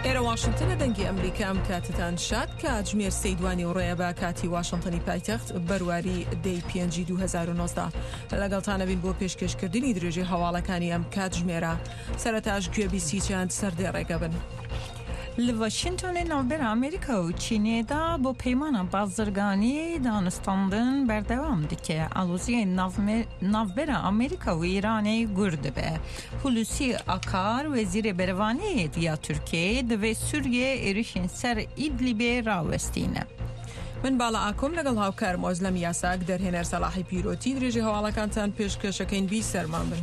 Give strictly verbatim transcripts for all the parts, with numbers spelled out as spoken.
لێرە واشنگتنە دەنگی ئەمریکا ئەم کاتتان شاد کاتژمێر سەیدوانی و ڕێەبا کاتی واشنگتنی پایتەخت بەرواری دەی پێنج دوو هەزار و نۆزدە لەگەڵتانە بین بۆ پێشکەشکردنی درێژەی هەواڵەکانی ئەم کاتژمێرە سەرەتاش گوێبیسی چەند سەردێ ڕێگە بن. li Washingtonê navbera Amerîka û Çînê da bo peymana bazirganî danistandin berdewam dike. Aloziyê navbera Amerîka û Îranê gur dibe. Hulusi Akar wezîrê bervaniyê diya Tirkiyeyê divê Sûriyê êrişên ser İdlibê rawestîne. من باڵا ئاکۆم لەگەڵ هاوکارم ئۆزلەم یاساک دەرهێنەر سەلاحی پیرۆتی درێژەی هەواڵەکانتان پێشکەشەکەین بی سەرمان بن.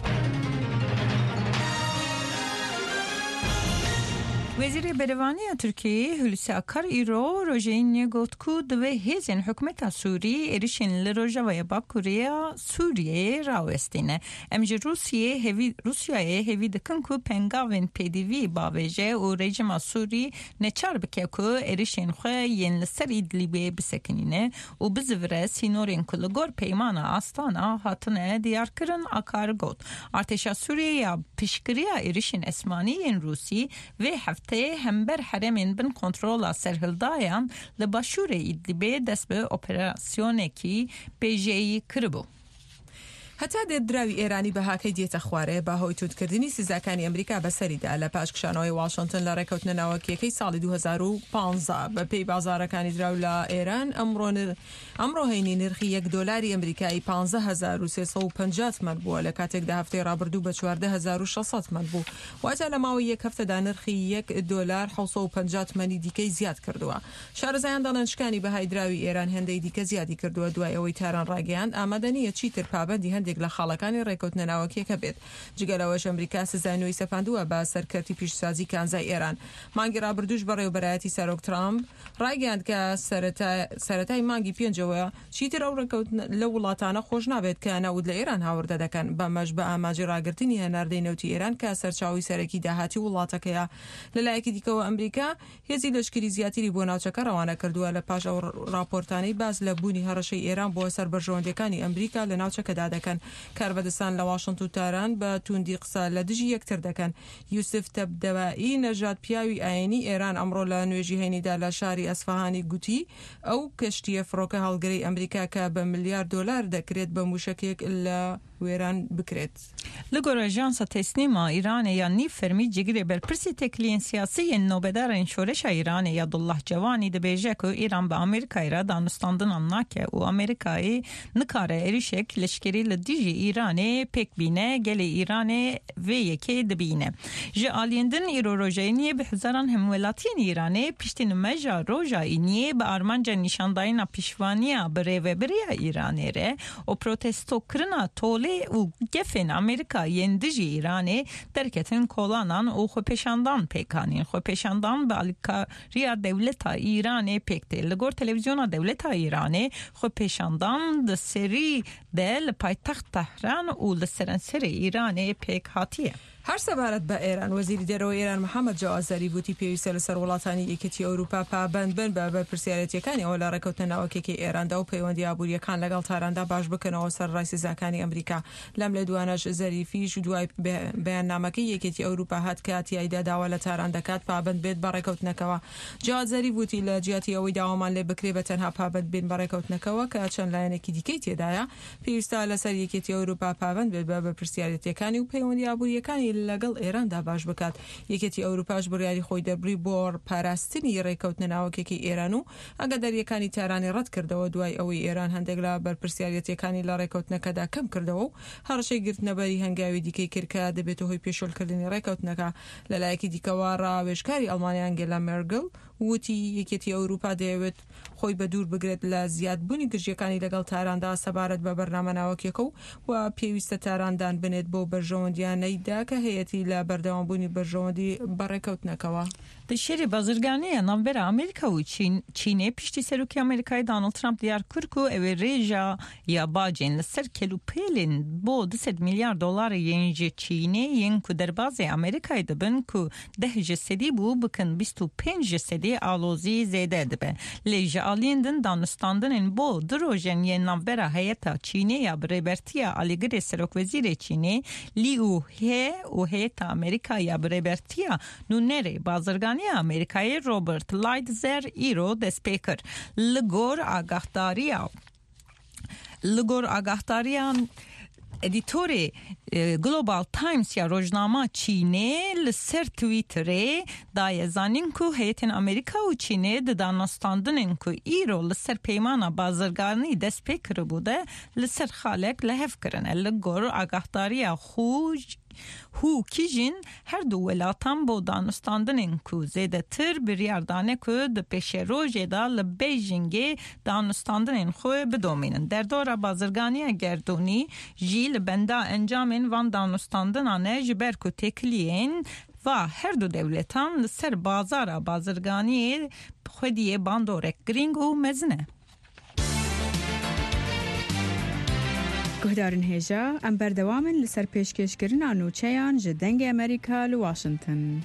Wezîrê Berevaniya Tirkiyeyê Hulusi Akar îro rojeyê got ku divê hêzên hikûmeta Sûrî êrişên li Rojavayê Bakurê Sûriyeyê rawestîne. Em ji Rûsyayê hevî Rûsyayê hevî dikin ku pengavên pêdivî bavêje û rejima Sûrî neçar bike ku êrişên xwe yên li ser İdlibê bisekinîne û bizivire sînorên ku li gor peymana Astana hatine diyarkirin. Akar got. Artêşa Sûriyê ya piştgiriya êrişên esmanî yên Rûsî vê hefteyê hember heremên bin kontrola serhildayan li başûrê İdlibê dest bi operasyonekî pêjeyî kiribû. هەتا دێدراوی ئێرانی بە هاکەی دێتە خوارێ بە هۆی تووتکردنی سزاکانی ئەمریکا بەسەریدا لە پاش کشانەوەی واشنگتن لە ڕێکەوتنە ناوەکیەکەی ساڵی دوو هەزار و پانزە بە پێی بازارەکانی دراو لە ئێران ئەمڕۆ هەینی نرخی یەک دۆلاری ئەمریکایی پانزە هەزار و سێسەد و پەنجا تمەن بووە لە کاتێکدا هەفتەی ڕابردوو بە چواردە هەزار و شەشسەد تمەن بوو. واتە لە ماوەی یەک هەفتەدا نرخی یەک دۆلار حەوت سەد و پەنجا تمەنی دیکەی زیاد کردووە. شارەزایان دەڵێن شکانی بەهای دراوی ئێران هێندەی دیکە زیادی کردووە دوای ئەوەی تاران ڕاگەیاند ئامادە نیە چیتر پابەندی هەندێک لە خاڵەکانی ڕێکەوتنە ناوەکیەکە بێت. جگەلەوەش ئەمریکا سزانەوەی سەپاندووە بە سەرکەرتی پیشسازی کانزای ئێران. مانگی ڕابردووش بەڕێوەبەرایەتی سەرۆک ترامپ ڕایگەیاند کە سەرەتای مانگی پێنجەوە چیتر ئەو ڕێکەوتنە لە وڵاتانە خۆش نابێت کە نەود لە ئێران هاوردە دەکەن بەمەش بە ئاماژی ڕاگررتنی هەناردەی نەوتی ئێران کە سەرچاوی سەرەکی داهاتی وڵاتەکەیە. لەلایەکی دیکەوە ئەمریکا هێزی لەشکری زیاتری بۆ ناوچەکە ڕەوانە کردووە لە پاش ئەو راپۆرتانەی باز لە بوونی هەڕەشەی ئێران بۆ سەر بەرژەوەندەکانی ئەمریکا لە ناوچەکەدا دەکەن. کاربەدەستان لە واشنگتن و تاران بە توندی قسە لە دژی یەکتر دەکەن. یوسف تەبدەوایی نەژاد پیاوی ئاینی ئێران ئەمڕۆ لە نوێژی هەینیدا لە شاری ئەسفەهانی گوتی ئەو کەشتیە فڕۆکە هەڵگەری ئەمریکا کە بە ملیار دۆلار دەکرێت بە موشکێک لە وێران بکرێت. Li gor Ajansa Teslîma Îranê ya nîv fermî cigirê berpirsî tekliyên siyasî yên navbedarên şoreşa Îranê ya Abdullah Cevanî dibêje ku Îran bi Amerîkayê re danistandinan nake û Amerîkayê nikare êrişek leşkerî li dijî Îranê pêk bîne gelê Îranê vê yekê dibîne. Ji aliyên din îro rojeyê bi hizaran hemwelatiyên Îranê piştî nimeja roja îniyê bi armanca nîşandayîna piştevaniya bi rêveberiya Îranê re û protestokirina tolê û gefên Amerîka yên dijî Îranê derketin kolanan û xwepêşandan pêkanîn. Xwepêşandan bi alîkariya dewleta Îranê pêk tê. Li gor televizyona dewleta Îranê xwepêşandan di serî de li paytexta Tehran û li serenserê Îranê pêk hatiye. هەر سەبارەت بە ئێران وەزیری دەرەوەی ئێران محەممەد جاوازەری وتی پێویستە لەسەر وڵاتانی یەکێتی ئەوروپا پابەند بن بە بەرپرسیارەتیەکانی ئەوە لە ڕێکەوتنە ناوەکیەکەی ئێراندا و پەیوەندی ئابوووریەکان لەگەڵ تاراندا باش بکەنەوە سەر ڕای سزاکانی ئەمریکا. لەم لە دوانەش زەریفیش دوای بەیاننامەکەی یەکێتی ئەوروپا هات کاتیایدا داوا لە تاران دەکات پابەند بێت بە ڕێکەوتنەکەەوە. جاوازەری وتی لە جیاتی ئەوەی داوامان لێ بکرێ بە تەنها پابەند بێن بە ڕێکەوتنەکەەوە کە چەند لایەنێکی دیکەی تێدایە پێویستە لەسەر یەکێتی ئەوروپا پابەند بێت بە بەرپرسیارەتیەکانی و پەیوەندی ئابوووریەکانی لەگەڵ ئێران دا باش بکات. یەکێتی ئەوروپاش بڕیاری خۆی دەبری بۆ پاراستنی ڕێکەوتنە ناوەکێکی ئێران و ئەگەداریەکانی تارانی ڕەت کردەوە دوای ئەوەی ئێران هەندێک لە بەرپرسیارەتیەکانی لە ڕێکەوتنەکەدا کەم کردەوە و هەڕەشەی گرتنەبەری هەنگاوی دیکەی کردکە دەبێتە هۆی پێشۆلکردنی ڕێکەوتنەکە. لەلایەکی دیکەوە ڕاوێژکاری ئەڵمانیا ئەنگێلا مێرکل وتی یەکێتی ئەوروپا دەیەوێت خۆی بە دوور بگرێت لە زیادبوونی گژیەکانی لەگەڵ تاراندا سەبارەت بە بەرنامە ناوەکیەکە و پێویستە تاراندان بنێت بۆ بەرژەوەندیانەیدا کە هەیەی لە بەردەوامبوونی بەرژەوەندی بەڕێکەوتنەکەەوە. Dışarı bazırganıya navbera Amerika و چین چینه پشتی سروکی آمریکای دانالد ترامپ دیار کرد که اوی ریجا یا باجین لسر کلو پیلین بو دویست میلیارد دلار ینج چینه ین که در باز آمریکای دبن که ده جسدی بو بکن بیست و پنج جسدی آلوزی زیده دبه لیجا آلیندن دانستاندن این بو دروژن ین نوبرا هیتا چینه یا بریبرتیا آلیگر سروک وزیر چینه لیو هی و هیتا آمریکا یا بریبرتیا نونره بازرگانی آمریکای روبرت لایدزر ایرو دسپیکر لگور آگاهداریا لگور آگاهداریا ادیتوری گلوبال تایمز یا روزنامه چینه لسر توییتره دای زانین که هیئت آمریکا و چینه دانستاندن که ایرو لسر پیمان بازرگانی دست پیکر بوده لسر خالق لحف کرن لگور آگاهداری خوش هو کیجین هر دو ولاتان با دانستاندن که زیده تر بریاردانه که ده پیش روژه دا لبیجینگه دانستاندن خواه بدومینن. در دور بازرگانی گردونی جیل بنده انجامین وان دانستاندنانه جبر که تکلین و هر دو دولتان لسر بازار بازرگانی خودیه باندورک گرینگ و مزنه. گهدارن هیجا ام بردوامن لسر پیشکشکرین آنوچهان جدنگ امریکا لواشنطن.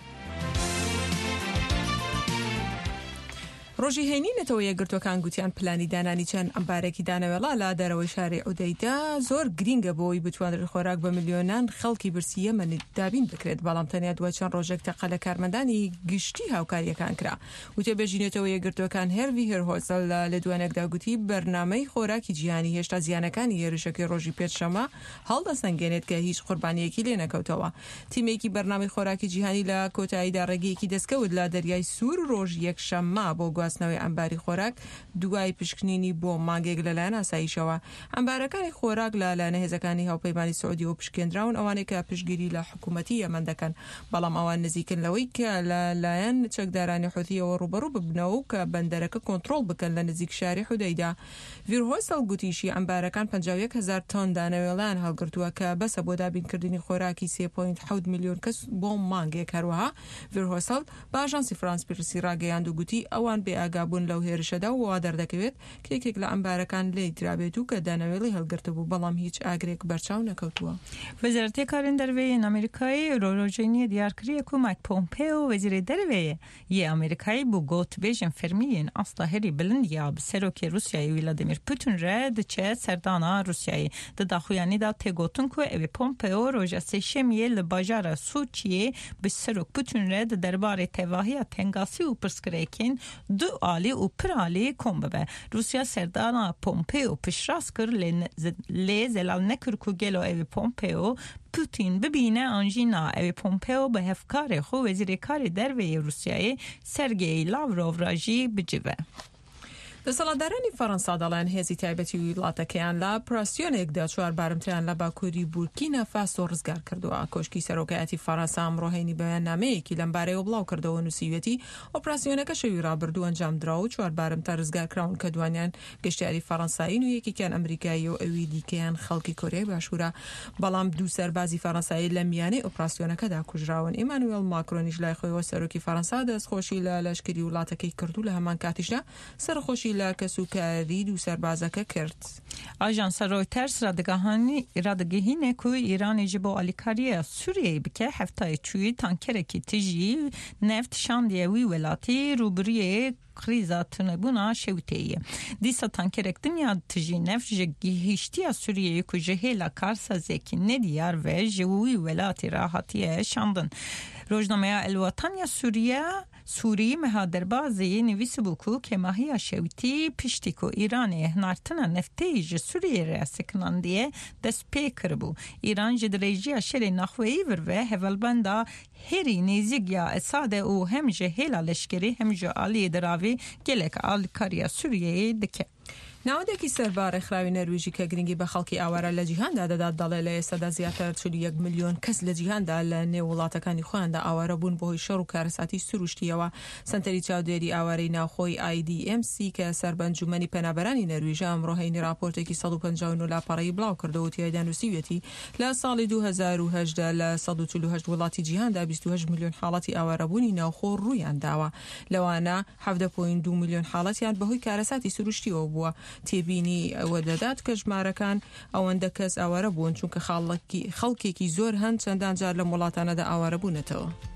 ڕۆژی هێنینەتەوە یەکگرتوەکان گوتیان پلانی دانانی چەند ئەمبارێکی دانەوێڵا لا دەرەوەی شاری ئەودەیدا زۆر گرینگە بۆی بتوانێت خۆراک بە میلیۆنان خەڵکی برسی یەمەن دابین بکرێت بەڵام تەنیا دوای چەند ڕۆژێک تەقە لە کارمەندانی گشتی هاوکاریەکان کرا. وتێ بەژینێتەوە یەکگرتوەکان هێروی هێرهۆسەل لە دوانێکدا گوتی بەرنامەی خۆراکی جیهانی هێشتا زیانەکانی هێرشەکەی ڕۆژی پێنجشەممە هەڵدەسەنگێنێت کە هیچ قوربانیەکی لێ نەکەوتەوە. تیمێکی بەرنامەی خۆراکی جیهانی لە کۆتاییدا ڕێگەیەکی دەستکەوت لە دەریای سوور ڕۆژ یەکشەممە بۆ گواستنەوەی ئەمباری خۆراک دوای پشکنینی بۆ مانگێک لەلایەن ئاسایشەوە. ئەمبارەکانی خۆراک لە لایەنە هێزەکانی هاوپەیمانی سعودی و پشکێنراون ئەوانەی کە پشتگیری لە حکوومەتی یەمەن دەکەن بەڵام ئەوان نزیکن لەوەی کە لەلایەن چەکدارانی حوتیەوە ڕوبەڕوو ببنەوە کە بەندەرەکە کۆنتڕۆڵ بکەن لە نزیک شاری حودەیدا. ڤیرهۆسەل گوتیشی ئەمبارەکان پەنجاو یەک هەزار تۆن دانەوێڵان هەڵگرتووە کە بەسە بۆ دابینکردنی خۆراکی سێ پۆینت حەوت میلیۆن کەس بۆ مانگێک. هەروەها ڤیرهۆسەل بە ئاژانسی فرانس پرسی ڕاگەیاند و گوتی ئەوان بێئاگابوون لەو هێرشەدا و وا دەردەکەوێت کێکێک لە ئەمبارەکان لێی درابێت و کە دانەوێڵی هەڵگرتە بوو بەڵام هیچ ئاگرێک بەرچاو نەکەوتووە. وزارەتی کارین دەروێیە ئەمریکای ڕۆژێنیە دیارکریە که مایک پۆمپێۆ وەزیری دەروێیە یە ئەمریکای بوو گوتبێژن فەرمیین ئەستا هەری بلندیا bi serokê Rusyayê Vladimir Putin re diçe serdana Rusyayê. Di daxuyanî da têgotin ku evê Pompeo roja sêşemiyê li bajara Sûçiyê bi serok Putin re di derbarê tevahiya tengasî û pirsgirêkên du alî û pir alî kom bibe. Rusya serdana Pompeo piştrast kir lê zelal nekir ku gelo evê Pompeo Putin bibîne anjîna evê Pompeo bi hevkarê xwe wezîrê karê derveyê Rusyayê Sergey Lavrov ra jî bicive. دەسەڵاتدارانی فەڕەنسا دەڵێن هێزی تایبەتی وڵاتەکەیان لە پراسیۆنێکدا چوار بارمتریان لە باکووری بورکینە فاسۆ ڕزگار کردووە. کۆشکی سەرۆکایەتی فەڕەنسا ئەمڕۆهێنی بەیاننامەیەکی لەم بارەیەوە بڵاو کردەوە نووسیوێتی ئۆپراسیۆنەکە شەوی ڕابردوو ئەنجامدراوە و چوار بارمتە ڕزگارکراون کە دوانیان گەشتیاری فەڕەنسایین و یەکێکیان ئەمریکایی و ئەوی دیکەیان خەڵکی کۆریای باشوورە. بەڵام دوو سەربازی فەڕەنسایی لە میانەی ئۆپراسیۆنەکەدا کوژراون. ئیمانوێل ماکرۆنیش لای خۆیەوە سەرۆکی فەڕەنسا دەستخۆشی لە لەشکری وڵاتەکەی کردو لە هەمان کاتیشدا سەرخۆشی لە کەسوکاری دو سەربازەکە کرد. ئاژانسە ڕۆیتەرس ڕادگەهانی ڕادگەهینێ ku ئیرانی ji bo alîkariya Sûriyeyê bike heftayê çûyî tankerekî tijî neft şandiye wî welatî rûbiriyê kriza tunebûna şewteyê. Dîsa tankerek dinya tijî neft ji gihîştiya Sûriyeyê ku ji hêla karsazekî nediyar ve ji wî welatî re hatiye şandin. Rojnameya El Watan ya Sûriye Sûrî meha derbazê nivîsibû ku kemahiya şewtî piştî ku Îranê hinartina neftê ji Sûriyê re sekinandiye dest pê kiribû. İran ji dirêjiya şerê naxweyî vir ve hevalbenda herî nêzik ya Esadê û hem ji hêla leşkerî hem ji aliyê deravî gelek alîkariya Sûriyeyê dike. ناودێکی سەربارەی خراوی نەرویژی کە گرنگی بە خەڵکی ئاوارە لە جیهاندا دەدات دەڵێ لە ئێستادا زیاتر چولی یەک میلیۆن کەس لە جیهاندا لە نێو وڵاتەکانی خۆیاندا ئاوارە بوون بۆهۆی شەڕ و کارەساتی سروشتیەوە. سنتەری چاودێری ئاوارەی ناوخۆی آی دی ئێم سی کە سەربەنجومەنی پەنابەرانی نەرویژە ئەمڕۆ هەینی راپۆرتێکی سەد و پەنجا و نۆ لاپەڕەیی بڵاو کردەوە و تیایدا نووسیوێتی لە ساڵی دوو هەزار و هەشت لە سەد و چل و هەشت وڵاتی جیهاندا بیست و هەشت میلیۆن حاڵەتی ئاوارەبوونی ناوخۆ ڕوویان داوە. لەوانە حەڤدە پۆینت دوو میلیۆن حاڵەتیان بەهۆی کارەساتی سروشتیەوە بووە. تێبینی ئەوە دەدات کە ژمارەکان ئەوەندە کەس ئاوارە بوون چونکە خەڵکی خەڵکێکی زۆر هەند چەندان جار لە وڵاتانەدا ئاوارە بوونەتەوە.